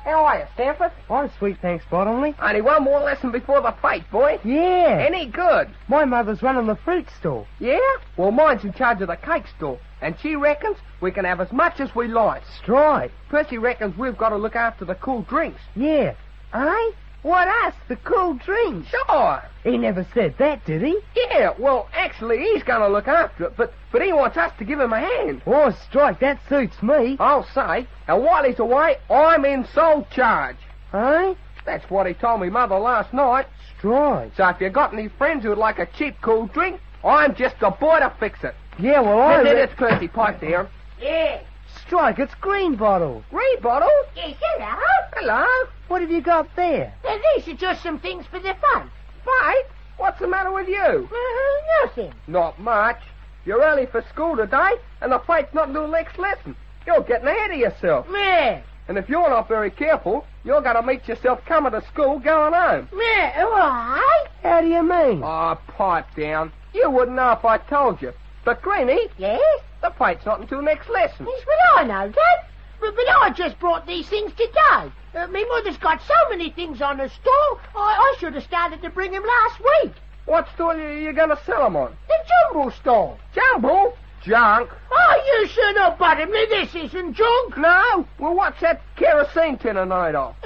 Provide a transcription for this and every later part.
How are you, Stanford? I'm sweet, thanks, Bottomley. Only one more lesson before the fight, boy. Yeah. Any good? My mother's running the fruit store. Yeah? Well, mine's in charge of the cake store. And she reckons we can have as much as we like. Strike. Percy reckons we've got to look after the cool drinks. Yeah. Eh? What us? The cool drinks? Sure. He never said that, did he? Yeah, well, actually, he's going to look after it, but he wants us to give him a hand. Oh, Strike, that suits me. I'll say. And while he's away, I'm in sole charge. Eh? That's what he told me mother last night. Strike. So if you got any friends who'd like a cheap cool drink, I'm just the boy to fix it. Yeah, well, It's Percy Pipe there. Yeah. Strike, it's Green Bottle. Green Bottle? Yes, hello. Hello. What have you got there? Now, these are just some things for the fun. Fight? What's the matter with you? Nothing. Not much. You're early for school today, and the fight's not until next lesson. You're getting ahead of yourself. Yeah. And if you're not very careful, you're going to meet yourself coming to school going home. Yeah, why? How do you mean? Oh, pipe down. You wouldn't know if I told you. But, Greenie, Yes? the fight's not until next lesson. Yes, well, I know that. But I just brought these things today. My mother's got so many things on her stall, I should have started to bring them last week. What store are you going to sell them on? The jumble stall. Jumble? Junk. Oh, you should have, Bottomley. This isn't junk. No? Well, what's that kerosene tin a night of?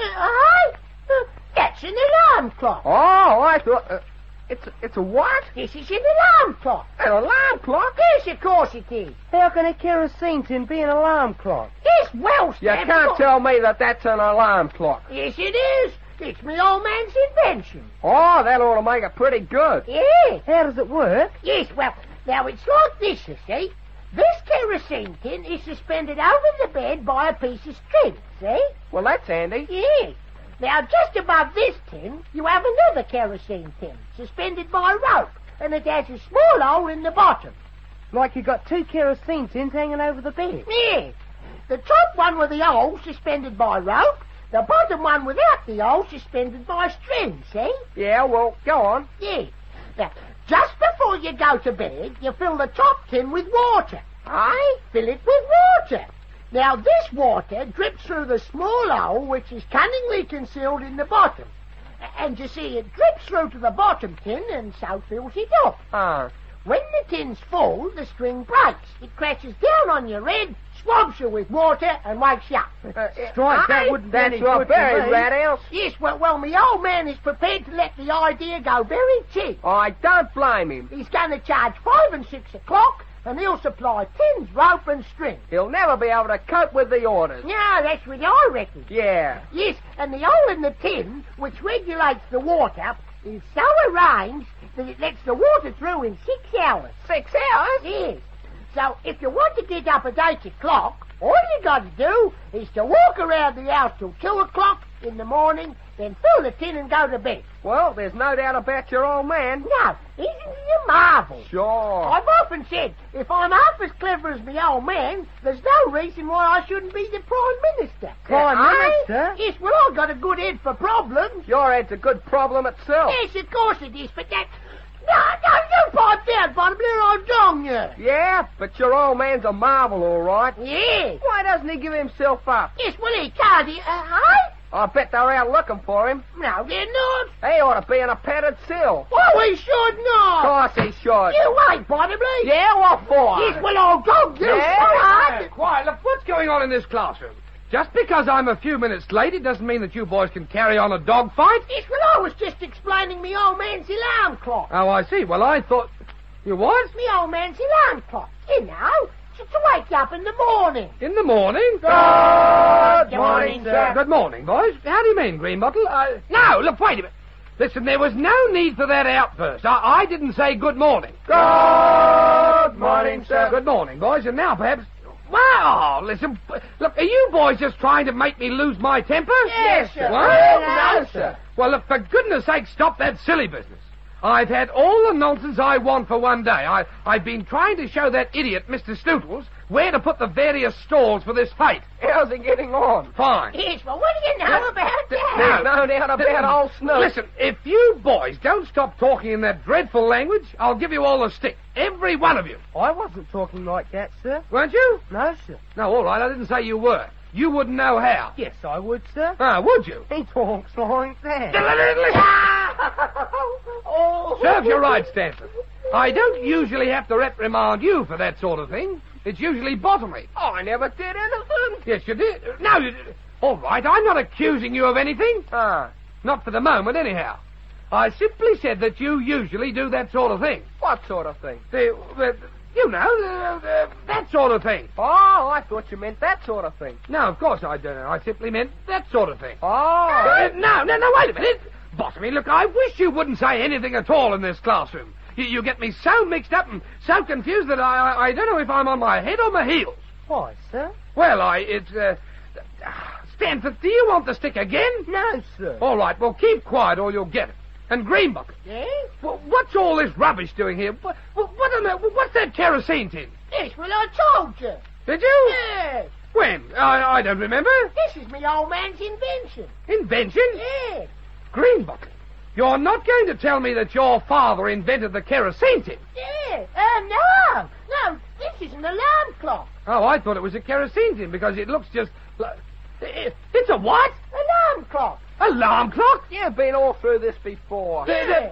That's an alarm clock. Oh, I thought... It's a what? This is an alarm clock. An alarm clock? Yes, of course it is. How can a kerosene tin be an alarm clock? Yes, well, You Stanford. can't tell me that that's an alarm clock. Yes, it is. It's me old man's invention. Oh, that ought to make it pretty good. Yes. How does it work? Yes, well, now it's like this, you see. This kerosene tin is suspended over the bed by a piece of string, see? Well, that's handy. Yes. Now, just above this tin, you have another kerosene tin, suspended by rope, and it has a small hole in the bottom. Like you got two kerosene tins hanging over the bed. Yes. The top one with the hole suspended by rope, the bottom one without the hole suspended by string, see? Yeah, well, go on. Yes. Now, just before you go to bed, you fill the top tin with water. Aye? Fill it with water. Now, this water drips through the small hole which is cunningly concealed in the bottom. And you see, it drips through to the bottom tin and so fills it up. When the tin's full, the string breaks. It crashes down on your head, swabs you with water, and wakes you up. Strike, that wouldn't be That's any not good to very me. rat house. Yes, well, my old man is prepared to let the idea go very cheap. I don't blame him. He's going to charge 5 and 6 o'clock, and he'll supply tins, rope, and string. He'll never be able to cope with the orders. Yeah, that's what I reckon. Yeah. Yes, and the hole in the tin, which regulates the water, is so arranged that it lets the water through in 6 hours. 6 hours? Yes. So if you want to get up at 8 o'clock, all you got to do is to walk around the house till 2 o'clock in the morning, then fill the tin and go to bed. Well, there's no doubt about your old man. Now, isn't he a marvel? Sure. I've often said, if I'm half as clever as my old man, there's no reason why I shouldn't be the Prime Minister. Prime Minister? Yes, well, I've got a good head for problems. Your head's a good problem itself. Yes, of course it is, but that... No, you pipe down, Bottomley, or I'll dong you. Yeah, but your old man's a marvel, all right. Yes. Why doesn't he give himself up? Yes, well, he can't. I bet they're out looking for him. No, they're not. He ought to be in a padded cell. Oh, he should not. Of course he should. You ain't, Bottomley. Yeah, what for? Yes, well, I'll dog you. Yeah? Quiet. Look, what's going on in this classroom? Just because I'm a few minutes late, it doesn't mean that you boys can carry on a dog fight. Yes, well, I was just explaining me old man's alarm clock. Oh, I see. Well, I thought... You what? Me old man's alarm clock. You know, to wake you up in the morning. In the morning? Good morning, sir. Good morning, boys. How do you mean, Greenbottle? No, look, wait a minute. Listen, there was no need for that outburst. I didn't say good morning. Good morning, sir. Good morning, boys. And now, perhaps... Wow, listen. Look, are you boys just trying to make me lose my temper? Yes, sir. What? No, sir. Well, look, for goodness sake, stop that silly business. I've had all the nonsense I want for one day. I've been trying to show that idiot, Mr. Stootles, where to put the various stalls for this fight. How's he getting on? Fine. Yes, but what do you know about that? There's no doubt about old Snoop. Listen, if you boys don't stop talking in that dreadful language, I'll give you all a stick. Every one of you. I wasn't talking like that, sir. Weren't you? No, sir. No, all right, I didn't say you were. You wouldn't know how. Yes, I would, sir. Ah, would you? He talks like that. Serves you right, Stanton. I don't usually have to reprimand you for that sort of thing. It's usually Bottomley. Oh, I never did anything. Yes, you did. No, you did. All right, I'm not accusing you of anything. Not for the moment, anyhow. I simply said that you usually do that sort of thing. What sort of thing? That sort of thing. Oh, I thought you meant that sort of thing. No, of course I don't. I simply meant that sort of thing. Oh. No, wait a minute. Bottomley, look, I wish you wouldn't say anything at all in this classroom. You get me so mixed up and so confused that I don't know if I'm on my head or my heels. Why, sir? Well, Stanford, do you want the stick again? No, sir. All right, well, keep quiet or you'll get it. And Greenbucket. Yes? Well, what's all this rubbish doing here? What's that kerosene tin? Yes, well, I told you. Did you? Yes. When? I don't remember. This is me old man's invention. Invention? Yes. Greenbucket, you're not going to tell me that your father invented the kerosene tin? Yes. No. No, this is an alarm clock. Oh, I thought it was a kerosene tin because it looks just like... It's a what? Alarm clock. Alarm clock? You've been all through this before.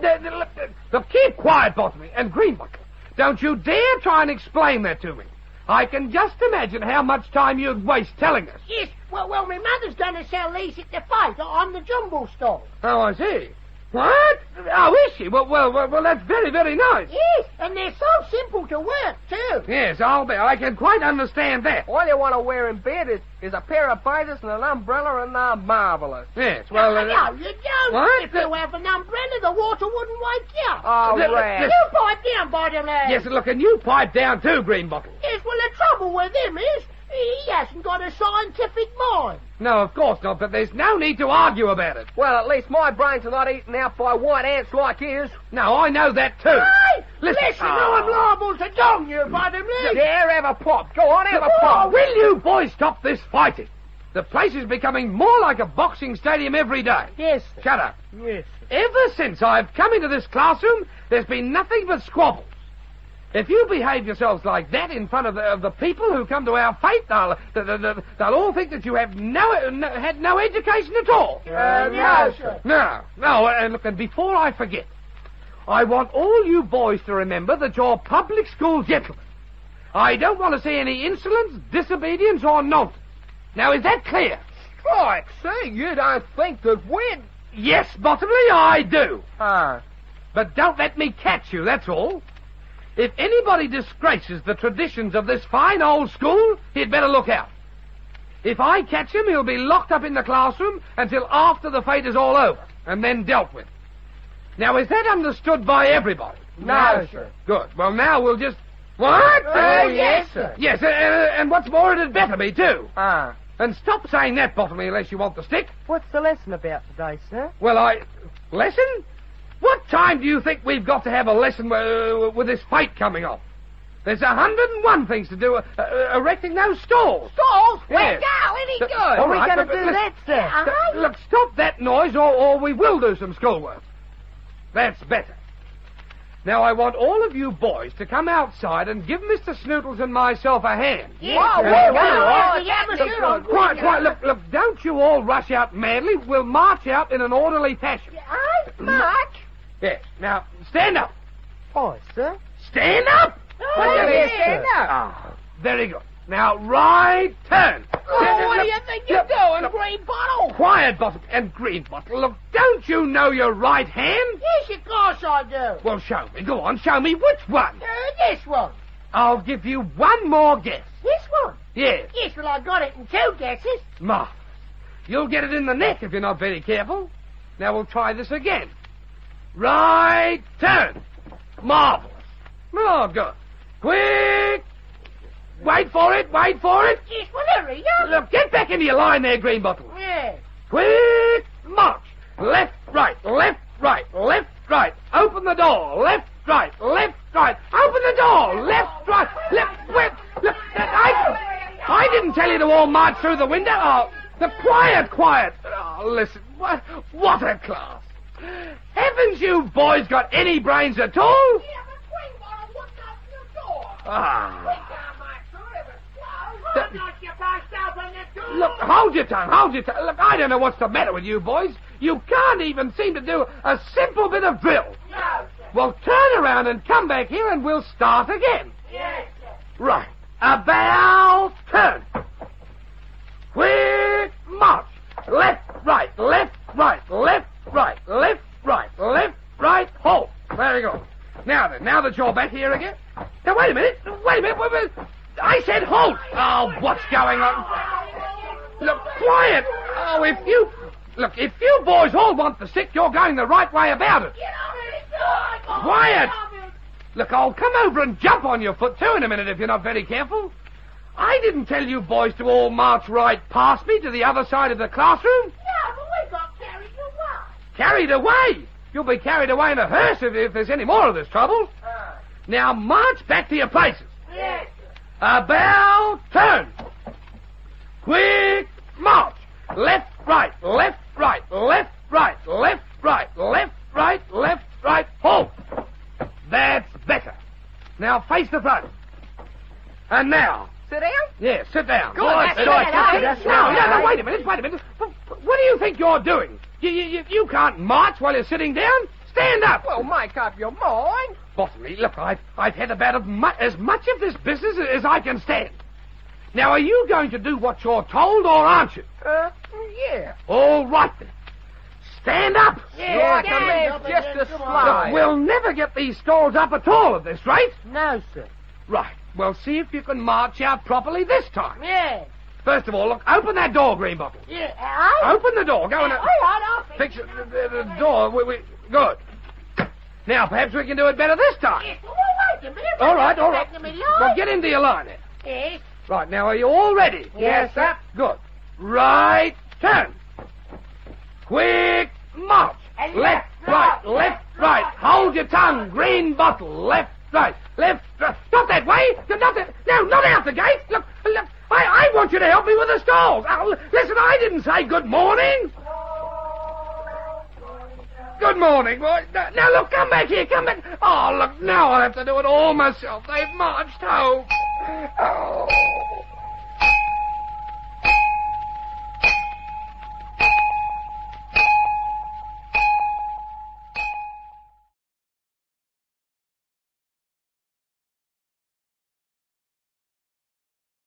Look, keep quiet, Bottomley, and Greenbucket. Don't you dare try and explain that to me. I can just imagine how much time you'd waste telling us. Yes, well, my mother's going to sell these at the fight on the jumble stall. Oh, I see. What? Oh, is she? Well, that's very, very nice. Yes, and they're so simple to work, too. Yes, I'll bet. I can quite understand that. All you want to wear in bed is a pair of waders and an umbrella, and they're marvelous. Yes, well... No, you don't. What? If you have an umbrella, the water wouldn't wake you up. Oh, Red. You pipe down, Bottomley. Yes, look, and you pipe down too, Greenbucket. Yes, well, the trouble with him is he hasn't got a scientific mind. No, of course not, but there's no need to argue about it. Well, at least my brains are not eaten out by white ants like his. No, I know that too. Hey, Listen, I'm liable to dong you, Bottomley. Yeah, have a pop. Go on, have a pop. Will you boys stop this fighting? The place is becoming more like a boxing stadium every day. Yes, sir. Shut up. Yes, sir. Ever since I've come into this classroom, there's been nothing but squabbles. If you behave yourselves like that in front of the people who come to our fete, they'll all think that you have had no education at all. No, sir. No, and look, and before I forget, I want all you boys to remember that you're public school gentlemen. I don't want to see any insolence, disobedience, or nonsense. Now, is that clear? Strike, see, you don't think that we'd... Yes, Bottomley, I do. Ah. But don't let me catch you, that's all. If anybody disgraces the traditions of this fine old school, he'd better look out. If I catch him, he'll be locked up in the classroom until after the fete is all over, and then dealt with. Now, is that understood by everybody? No, sir. Good. Well, now we'll just... What? Yes, sir. Yes, and what's more, it'd better be, too. Ah. And stop saying that, Bottomley, unless you want the stick. What's the lesson about today, sir? Well, Lesson? What time do you think we've got to have a lesson with this fight coming off? There's 101 things to do, erecting those stalls. Stalls? Yes. Well, no, any good. All Are we right, going to but do listen, that, sir? Look, stop that noise, or we will do some schoolwork. That's better. Now, I want all of you boys to come outside and give Mr. Snootles and myself a hand. Quiet. Look, don't you all rush out madly. We'll march out in an orderly fashion. March? Yes. Now, stand up. Why, sir? Stand up! Stand up. Ah, very good. Now, right turn. Oh, what do you think you're doing, Green Bottle? Quiet, Bottom and Green Bottle. Look, don't you know your right hand? Yes, of course I do. Well, show me. Go on, show me which one. This one. I'll give you one more guess. This one? Yes. Yes, well, I got it in 2 guesses. Marvelous. You'll get it in the neck if you're not very careful. Now we'll try this again. Right turn. Marvelous. Oh, good. Quick. Wait for it. Yes, well, hurry up. Look, get back into your line there, Green Bottle. Yes. Quick march. Left, right. Open the door. Left, right. Open the door. Left, right. Look, I tell you to all march through the window? Oh, quiet. Oh, listen, what a class. Haven't you boys got any brains at all? Yeah, but Greenbottle, what's up your door? Ah. We can't march through it if it's closed. Why don't you bust open the door? Look, hold your tongue. Look, I don't know what's the matter with you boys. You can't even seem to do a simple bit of drill. No, sir. Well, turn around and come back here and we'll start again. Yes, sir. Right. About turn. Quick march. Left, right, left, right, left, right, left, right, left, right, hold. Very good. Now then, now that you're back here again. Now, wait a minute. I said halt. Oh, what's going on? Look, quiet. Oh, if you boys all want the stick, you're going the right way about it. Get on it, it's Quiet. Look, I'll come over and jump on your foot, too, in a minute if you're not very careful. I didn't tell you boys to all march right past me to the other side of the classroom. No, but we got carried away. Carried away? You'll be carried away in a hearse if there's any more of this trouble. Now march back to your places. Yes, sir. About turn. Quick march. Left, right, left, right, left, right, left, right, left, right, left, right, hold. That's better. Now face the front. And now. Sit down? Yes, sit down. Good, that's right. No, wait a minute. What do you think you're doing? You can't march while you're sitting down. Stand up. Well, make up your mind. Botany, look, I've had about as much of this business as I can stand. Now, are you going to do what you're told, or aren't you? Yeah. All right, then. Stand up. Yeah, come in, just a slide. Look, we'll never get these stalls up at all at this rate. No, sir. Right. Well, see if you can march out properly this time. Yes. First of all, look, open that door, Greenbottle. Yeah, Open the door. Go and... all right, I'll Fix the door. Good. Now, perhaps we can do it better this time. Yes, well, wait a minute. All right. Well, Well, get into your line then. yes. Right, now, are you all ready? Yes, sir. Good. Right turn. Quick march. And Left, right. Hold your tongue. Greenbottle. Left, right. Not that way. No, not out the gate. Look. I want you to help me with the stalls. Oh, listen, I didn't say good morning. Good morning, boy. Now, look, come back here, come back. Oh, look, now I'll have to do it all myself. They've marched home. Oh.